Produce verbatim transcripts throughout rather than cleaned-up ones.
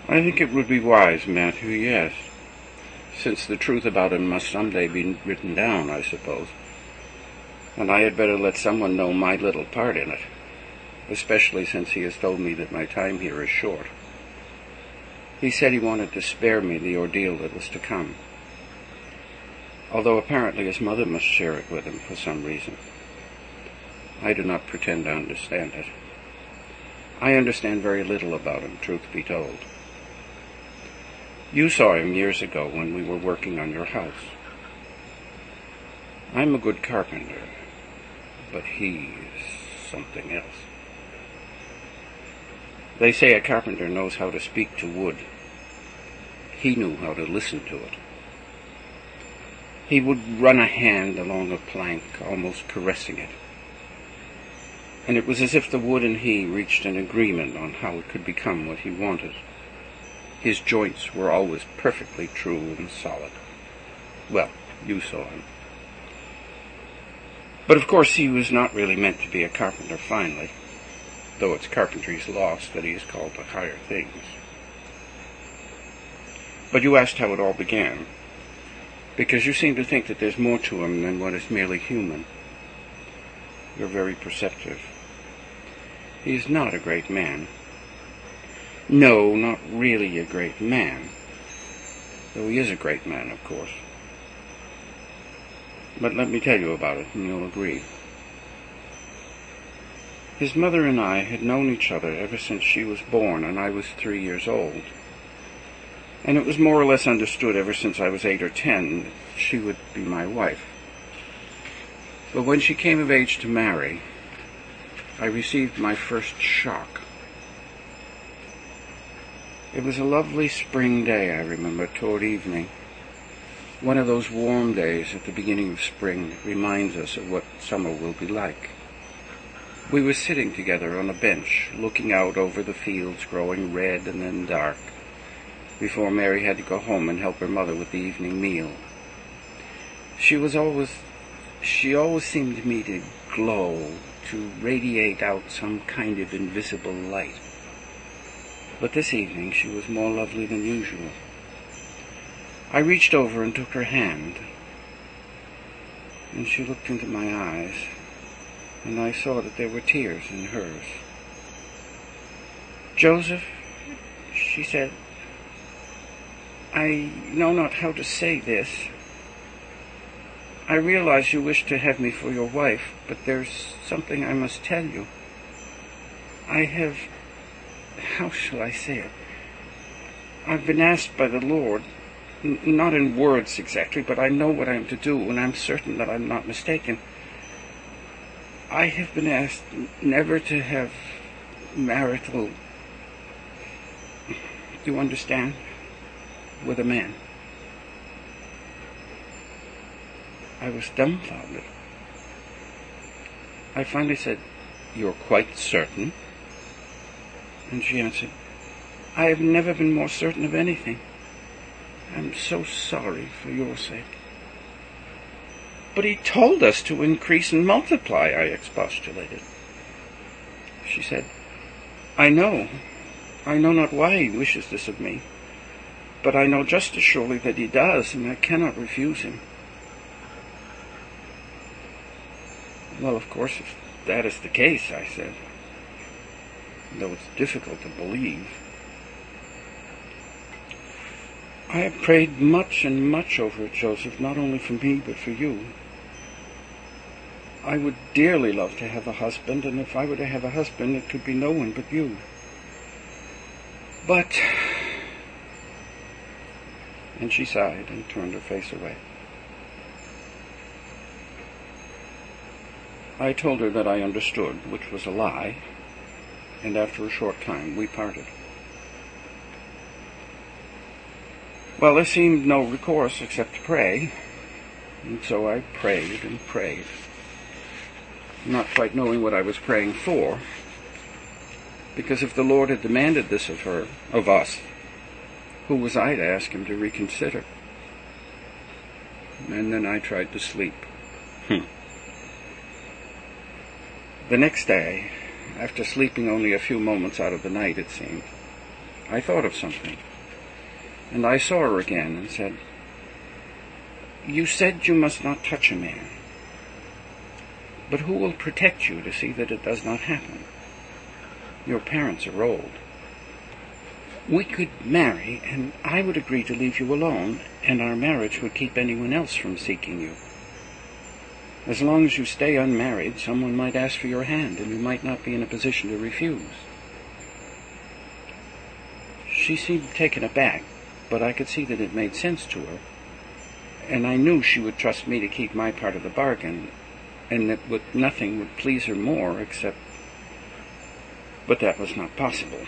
I think it would be wise, Matthew, yes, since the truth about him must someday be written down, I suppose. And I had better let someone know my little part in it, especially since he has told me that my time here is short. He said he wanted to spare me the ordeal that was to come, although apparently his mother must share it with him for some reason. I do not pretend to understand it. I understand very little about him, truth be told. You saw him years ago when we were working on your house. I'm a good carpenter, but he is something else. They say a carpenter knows how to speak to wood. He knew how to listen to it. He would run a hand along a plank, almost caressing it. And it was as if the wood and he reached an agreement on how it could become what he wanted. His joints were always perfectly true and solid. Well, you saw him. But of course he was not really meant to be a carpenter finally, though it's carpentry's loss that he is called to higher things. But you asked how it all began, because you seem to think that there's more to him than what is merely human. You're very perceptive. He is not a great man. No, not really a great man, though he is a great man, of course. But let me tell you about it, and you'll agree. His mother and I had known each other ever since she was born and I was three years old. And it was more or less understood ever since I was eight or ten that she would be my wife. But when she came of age to marry, I received my first shock. It was a lovely spring day, I remember, toward evening. One of those warm days at the beginning of spring that reminds us of what summer will be like. We were sitting together on a bench, looking out over the fields growing red and then dark, before Mary had to go home and help her mother with the evening meal. She was always, she always seemed to me to glow, to radiate out some kind of invisible light. But this evening she was more lovely than usual. I reached over and took her hand, and she looked into my eyes, and I saw that there were tears in hers. "Joseph," she said, "I know not how to say this. I realize you wish to have me for your wife, but there's something I must tell you. I have, how shall I say it? I've been asked by the Lord, n- not in words exactly, but I know what I am to do, and I'm certain that I'm not mistaken. I have been asked never to have marital, do you understand, with a man." I was dumbfounded. I finally said, "You're quite certain?" And she answered, "I have never been more certain of anything. I'm so sorry for your sake." "But he told us to increase and multiply," I expostulated. She said, "I know. I know not why he wishes this of me, but I know just as surely that he does, and I cannot refuse him." "Well, of course, if that is the case," I said, though it's difficult to believe. "I have prayed much and much over it, Joseph, not only for me, but for you. I would dearly love to have a husband, and if I were to have a husband, it could be no one but you. But..." And she sighed and turned her face away. I told her that I understood, which was a lie, and after a short time we parted. Well, there seemed no recourse except to pray, and so I prayed and prayed, not quite knowing what I was praying for, because if the Lord had demanded this of her, of us, who was I to ask him to reconsider? And then I tried to sleep. Hmm. The next day, after sleeping only a few moments out of the night, it seemed, I thought of something, and I saw her again and said, "You said you must not touch a man. But who will protect you to see that it does not happen? Your parents are old. We could marry, and I would agree to leave you alone, and our marriage would keep anyone else from seeking you. As long as you stay unmarried, someone might ask for your hand, and you might not be in a position to refuse." She seemed taken aback, but I could see that it made sense to her, and I knew she would trust me to keep my part of the bargain, and that with nothing would please her more except... But that was not possible.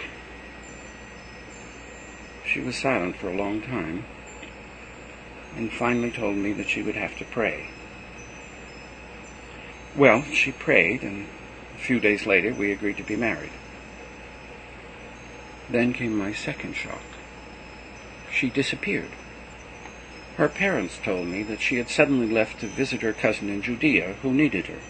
She was silent for a long time, and finally told me that she would have to pray. Well, she prayed, and a few days later we agreed to be married. Then came my second shock. She disappeared. Her parents told me that she had suddenly left to visit her cousin in Judea, who needed her.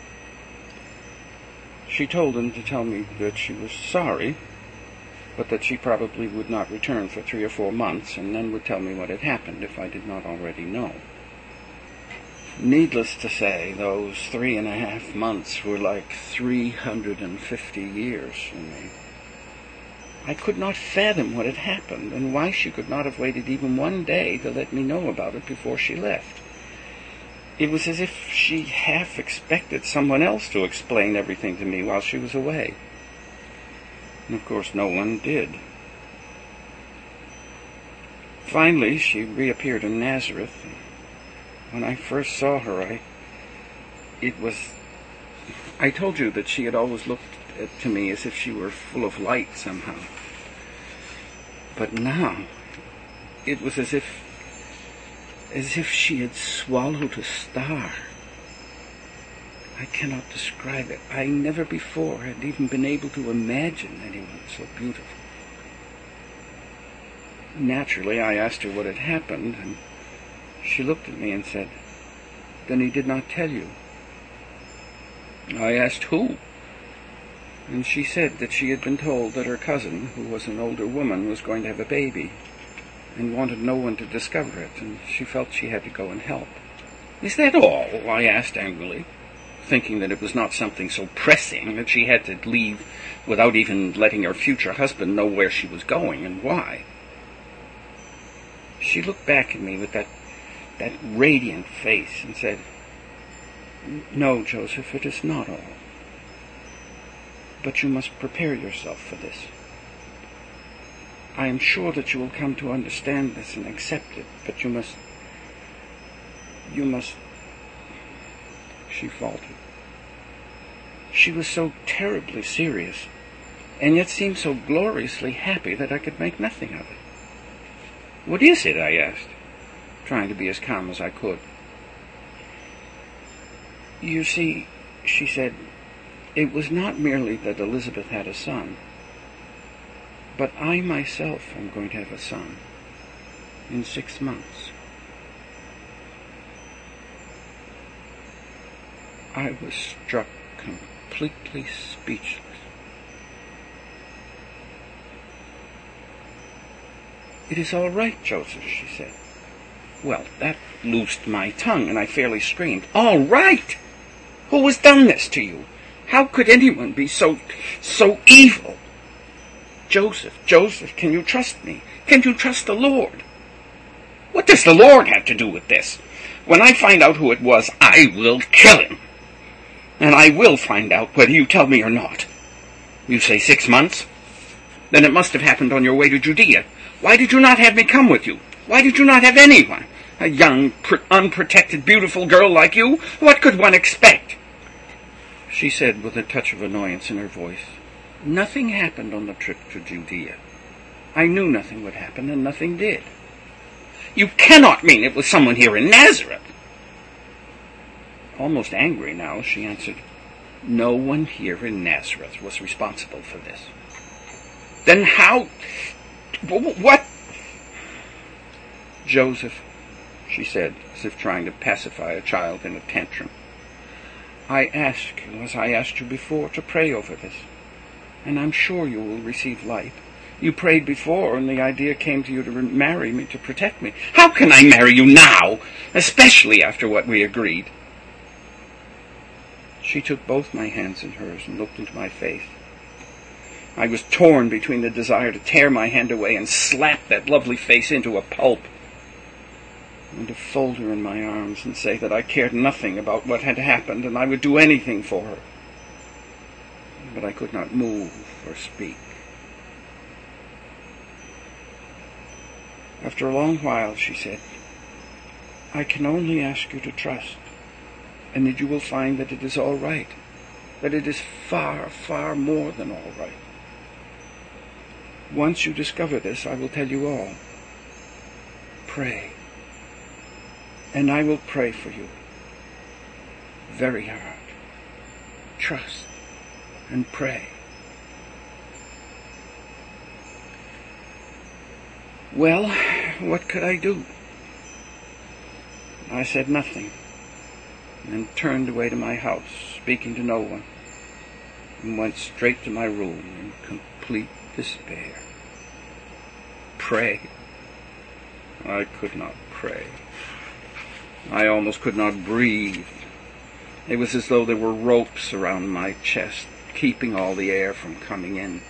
She told them to tell me that she was sorry, but that she probably would not return for three or four months, and then would tell me what had happened if I did not already know. Needless to say, those three and a half months were like three hundred and fifty years for me. I could not fathom what had happened, and why she could not have waited even one day to let me know about it before she left. It was as if she half expected someone else to explain everything to me while she was away. And of course no one did. Finally, she reappeared in Nazareth. When I first saw her, I... It was... I told you that she had always looked to me as if she were full of light somehow. But now, it was as if... as if she had swallowed a star. I cannot describe it. I never before had even been able to imagine anyone so beautiful. Naturally, I asked her what had happened, and she looked at me and said, "Then he did not tell you?" I asked who, and she said that she had been told that her cousin, who was an older woman, was going to have a baby, and wanted no one to discover it, and she felt she had to go and help. "Is that all?" I asked angrily, thinking that it was not something so pressing that she had to leave without even letting her future husband know where she was going and why. She looked back at me with that, that radiant face and said, "No, Joseph, it is not all. But you must prepare yourself for this. I am sure that you will come to understand this and accept it, but you must, you must..." She faltered. She was so terribly serious, and yet seemed so gloriously happy that I could make nothing of it. "What is it?" I asked, trying to be as calm as I could. "You see," she said, "it was not merely that Elizabeth had a son, but I myself am going to have a son in six months. I was struck completely speechless. "It is all right, Joseph," she said. Well, that loosed my tongue, and I fairly screamed, "All right! Who has done this to you? How could anyone be so, so evil? Joseph, Joseph, can you trust me? Can you trust the Lord?" "What does the Lord have to do with this? When I find out who it was, I will kill him. And I will find out whether you tell me or not. You say six months? Then it must have happened on your way to Judea. Why did you not have me come with you? Why did you not have anyone? A young, pr- unprotected, beautiful girl like you? What could one expect?" She said with a touch of annoyance in her voice, "Nothing happened on the trip to Judea. I knew nothing would happen, and nothing did." "You cannot mean it was someone here in Nazareth." Almost angry now, she answered, "No one here in Nazareth was responsible for this." "Then how... what..." "Joseph," she said, as if trying to pacify a child in a tantrum, "I ask you, as I asked you before, to pray over this, and I'm sure you will receive light. You prayed before, and the idea came to you to marry me, to protect me. How can I marry you now, especially after what we agreed? She took both my hands in hers and looked into my face. I was torn between the desire to tear my hand away and slap that lovely face into a pulp, and to fold her in my arms and say that I cared nothing about what had happened and I would do anything for her. But I could not move or speak. After a long while, she said, I can only ask you to trust, and that you will find that it is all right, that it is far, far more than all right. Once you discover this, I will tell you all. Pray. And I will pray for you. Very hard. Trust and pray. Well, what could I do? I said nothing, and turned away to my house, speaking to no one, and went straight to my room in complete despair. Pray. I could not pray. I almost could not breathe. It was as though there were ropes around my chest, keeping all the air from coming in.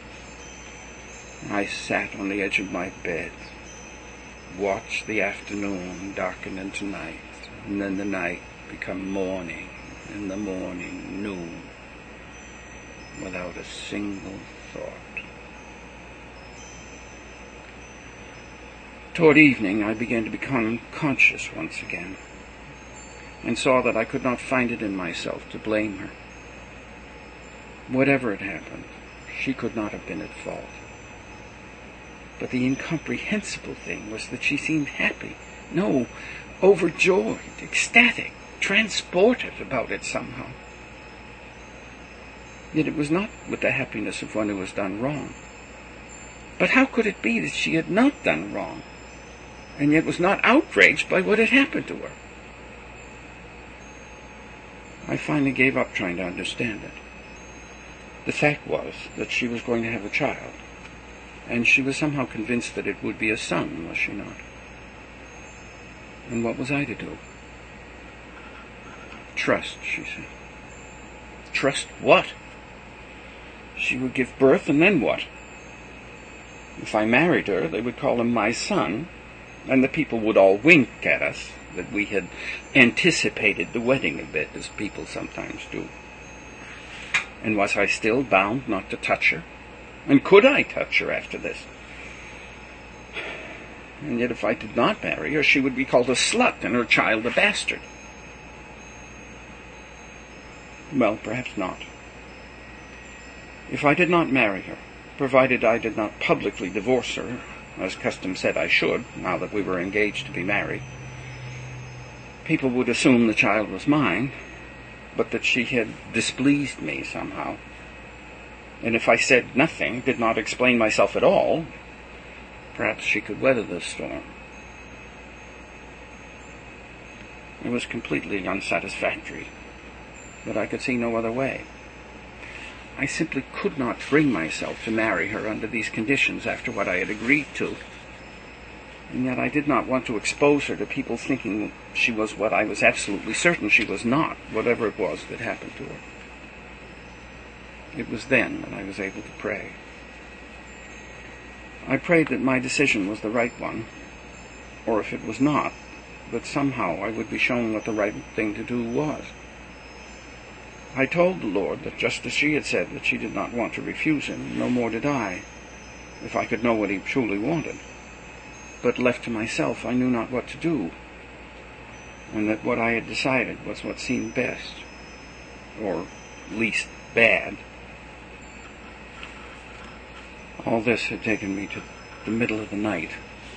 I sat on the edge of my bed, watched the afternoon darken into night, and then the night become morning, and the morning noon, without a single thought. Toward evening, I began to become conscious once again, and saw that I could not find it in myself to blame her. Whatever had happened, she could not have been at fault. But the incomprehensible thing was that she seemed happy, no, overjoyed, ecstatic, transported about it somehow. Yet it was not with the happiness of one who has done wrong. But how could it be that she had not done wrong, and yet was not outraged by what had happened to her? I finally gave up trying to understand it. The fact was that she was going to have a child, and she was somehow convinced that it would be a son, was she not? And what was I to do? Trust, she said. Trust what? She would give birth, and then what? If I married her, they would call him my son, and the people would all wink at us, that we had anticipated the wedding a bit, as people sometimes do. And was I still bound not to touch her? And could I touch her after this? And yet if I did not marry her, she would be called a slut and her child a bastard. Well, perhaps not. If I did not marry her, provided I did not publicly divorce her, as custom said I should, now that we were engaged to be married, people would assume the child was mine, but that she had displeased me somehow. And if I said nothing, did not explain myself at all, perhaps she could weather the storm. It was completely unsatisfactory, but I could see no other way. I simply could not bring myself to marry her under these conditions after what I had agreed to. And yet I did not want to expose her to people thinking she was what I was absolutely certain she was not, whatever it was that happened to her. It was then that I was able to pray. I prayed that my decision was the right one, or if it was not, that somehow I would be shown what the right thing to do was. I told the Lord that just as she had said that she did not want to refuse him, no more did I, if I could know what he truly wanted. But left to myself, I knew not what to do, and that what I had decided was what seemed best, or least bad. All this had taken me to the middle of the night.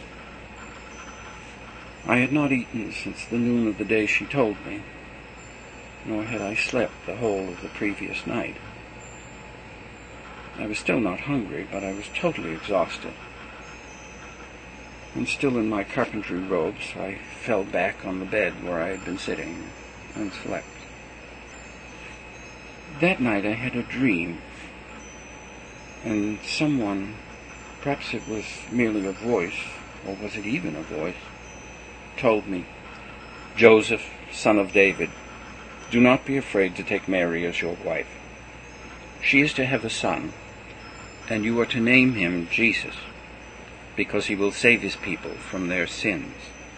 I had not eaten since the noon of the day she told me, nor had I slept the whole of the previous night. I was still not hungry, but I was totally exhausted. And still in my carpentry robes, I fell back on the bed where I had been sitting and slept. That night I had a dream, and someone Perhaps it was merely a voice, or was it even a voice, told me, "Joseph, son of David, do not be afraid to take Mary as your wife. She is to have a son, and you are to name him Jesus, because he will save his people from their sins."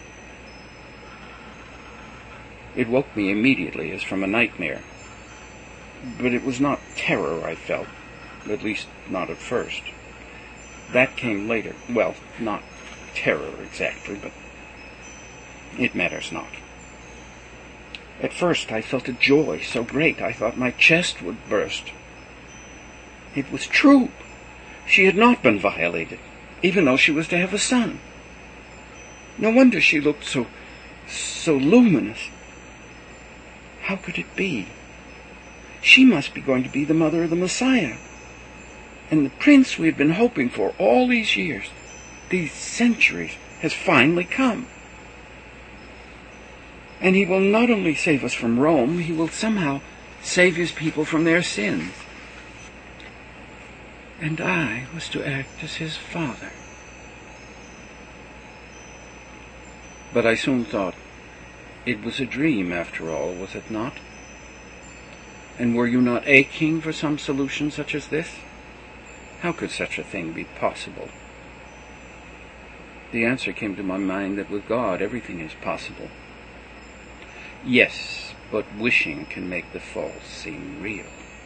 It woke me immediately as from a nightmare, but it was not terror I felt, at least not at first. That came later. Well, not terror exactly, but it matters not. At first I felt a joy so great I thought my chest would burst. It was true. She had not been violated, even though she was to have a son. No wonder she looked so, so luminous. How could it be? She must be going to be the mother of the Messiah. And the prince we had been hoping for all these years, these centuries, has finally come. And he will not only save us from Rome, he will somehow save his people from their sins. And I was to act as his father. But I soon thought, it was a dream after all, was it not? And were you not aching for some solution such as this? How could such a thing be possible? The answer came to my mind that with God everything is possible. Yes, but wishing can make the false seem real.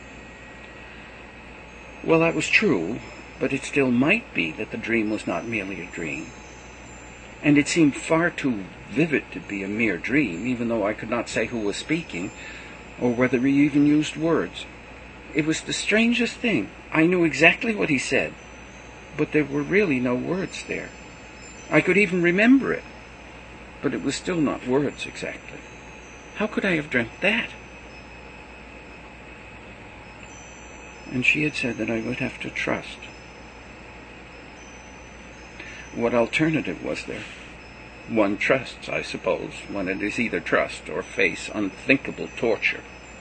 Well, that was true, but it still might be that the dream was not merely a dream. And it seemed far too vivid to be a mere dream, even though I could not say who was speaking, or whether he even used words. It was the strangest thing. I knew exactly what he said, but there were really no words there. I could even remember it, but it was still not words exactly. How could I have dreamt that? And she had said that I would have to trust. What alternative was there? One trusts, I suppose, when it is either trust or face unthinkable torture.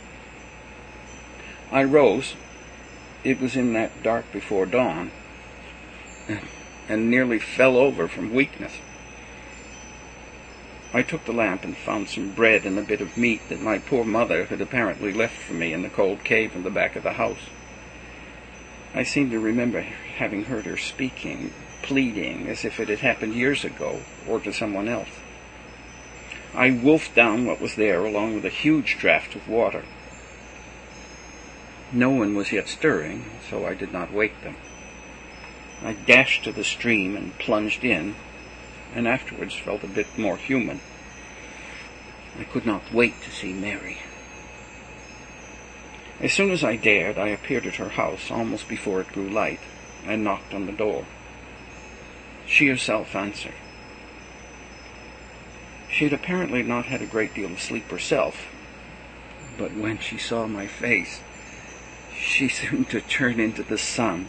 I rose. It was in that dark before dawn, and nearly fell over from weakness. I took the lamp and found some bread and a bit of meat that my poor mother had apparently left for me in the cold cave in the back of the house. I seemed to remember having heard her speaking, pleading, as if it had happened years ago, or to someone else. I wolfed down what was there, along with a huge draught of water. No one was yet stirring, so I did not wake them. I dashed to the stream and plunged in, and afterwards felt a bit more human. I could not wait to see Mary. As soon as I dared, I appeared at her house almost before it grew light, and knocked on the door. She herself answered. She had apparently not had a great deal of sleep herself, but when she saw my face, she seemed to turn into the sun.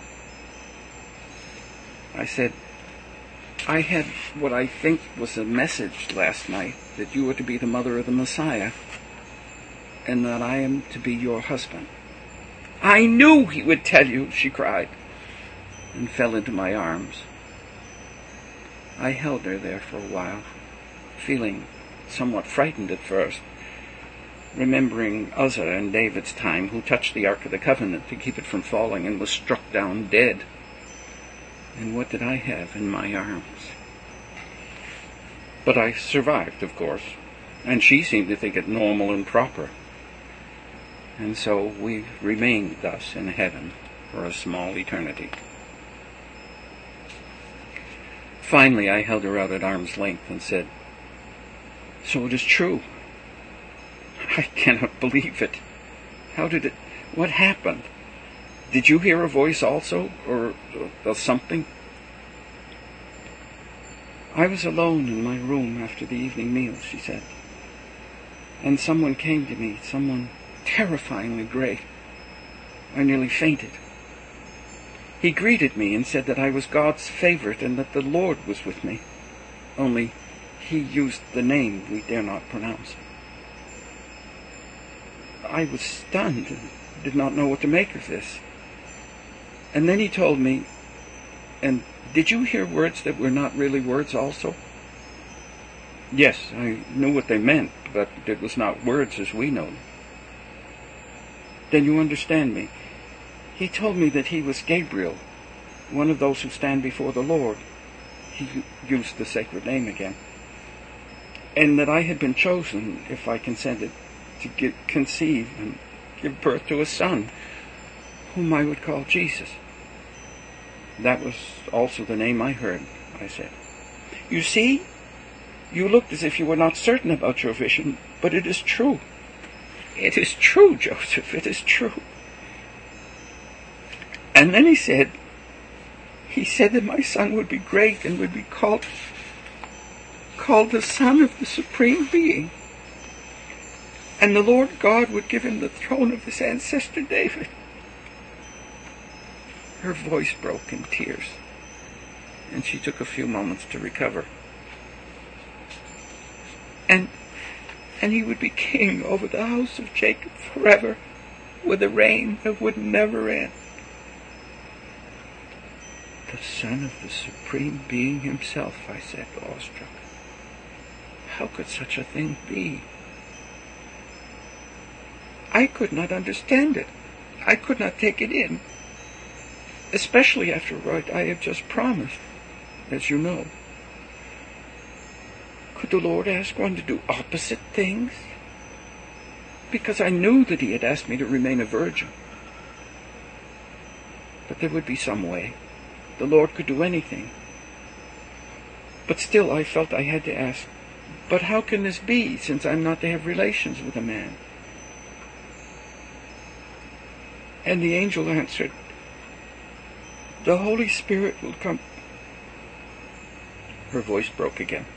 I said, "I had what I think was a message last night, that you were to be the mother of the Messiah, and that I am to be your husband." "I knew he would tell you," she cried, and fell into my arms. I held her there for a while, feeling somewhat frightened at first, remembering Uzzah in David's time, who touched the Ark of the Covenant to keep it from falling and was struck down dead. And what did I have in my arms? But I survived, of course, and she seemed to think it normal and proper. And so we remained thus in heaven for a small eternity. Finally, I held her out at arm's length and said, "So it is true. I cannot believe it. How did it, what happened? Did you hear a voice also, or, or something?" "I was alone in my room after the evening meal," she said, "and someone came to me, someone terrifyingly great. I nearly fainted. He greeted me and said that I was God's favorite and that the Lord was with me, only he used the name we dare not pronounce. I was stunned and did not know what to make of this. And then he told me, and Did you hear words that were not really words also? Yes, I knew what they meant, but it was not words as we know them. Then you understand me. He told me that he was Gabriel, one of those who stand before the Lord. He used the sacred name again. And that I had been chosen, if I consented, to get, conceive and give birth to a son, whom I would call Jesus. That was also the name I heard, I said. You see, you looked as if you were not certain about your vision, but it is true. It is true, Joseph, it is true. And then he said, he said that my son would be great and would be called, called the Son of the Supreme Being. And the Lord God would give him the throne of his ancestor David. Her voice broke in tears, and she took a few moments to recover. And, and he would be king over the house of Jacob forever, with a reign that would never end. The Son of the Supreme Being himself, I said, awestruck. How could such a thing be? I could not understand it. I could not take it in. Especially after what I have just promised, as you know. Could the Lord ask one to do opposite things? Because I knew that he had asked me to remain a virgin. But there would be some way. The Lord could do anything. But still I felt I had to ask, but how can this be, since I'm not to have relations with a man? And the angel answered, the Holy Spirit will come. Her voice broke again.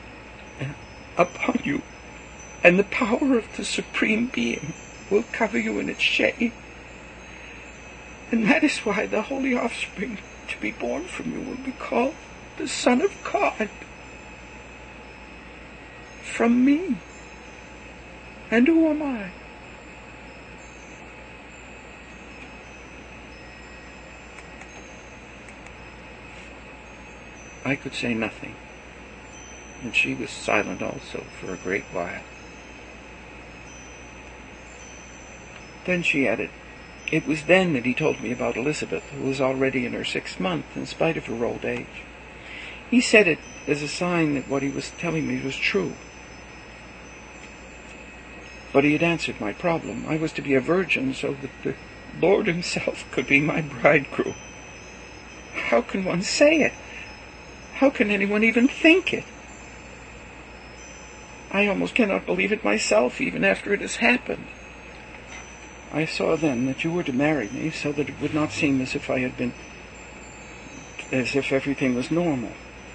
Upon you, and the power of the Supreme Being will cover you in its shade. And that is why the holy offspring to be born from you will be called the Son of God. From me. And who am I? I could say nothing, and she was silent also for a great while. Then she added, it was then that he told me about Elizabeth, who was already in her sixth month, in spite of her old age. He said it as a sign that what he was telling me was true. But he had answered my problem. I was to be a virgin so that the Lord himself could be my bridegroom. How can one say it? How can anyone even think it? I almost cannot believe it myself, even after it has happened. I saw then that you were to marry me so that it would not seem as if I had been, as if everything was normal.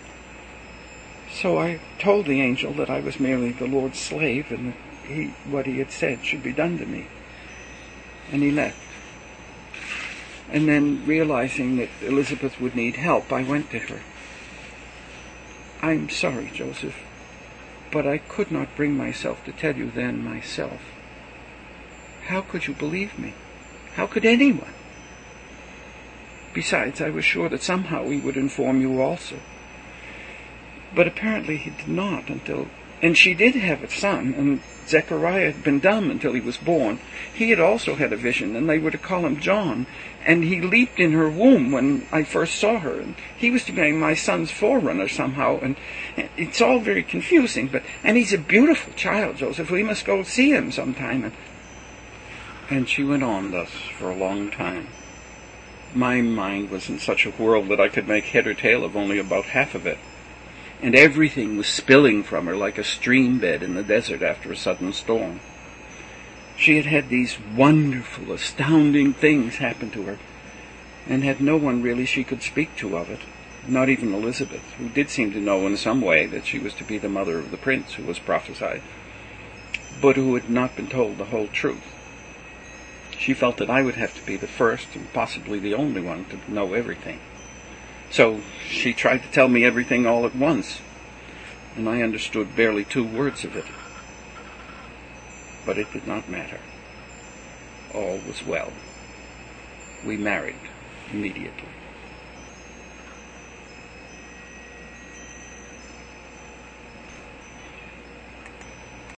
So I told the angel that I was merely the Lord's slave and that he, what he had said should be done to me. And he left. And then, realizing that Elizabeth would need help, I went to her. I'm sorry, Joseph, but I could not bring myself to tell you then myself. How could you believe me? How could anyone? Besides, I was sure that somehow he would inform you also. But apparently he did not until... And she did have a son, and Zechariah had been dumb until he was born. He had also had a vision, and they were to call him John. And he leaped in her womb when I first saw her, and he was to be my son's forerunner somehow. And it's all very confusing, but and he's a beautiful child, Joseph. We must go see him sometime. And, and she went on thus for a long time. My mind was in such a whirl that I could make head or tail of only about half of it. And everything was spilling from her like a stream bed in the desert after a sudden storm. She had had these wonderful, astounding things happen to her, and had no one really she could speak to of it, not even Elizabeth, who did seem to know in some way that she was to be the mother of the prince who was prophesied, but who had not been told the whole truth. She felt that I would have to be the first and possibly the only one to know everything. So she tried to tell me everything all at once, and I understood barely two words of it. But it did not matter. All was well. We married immediately.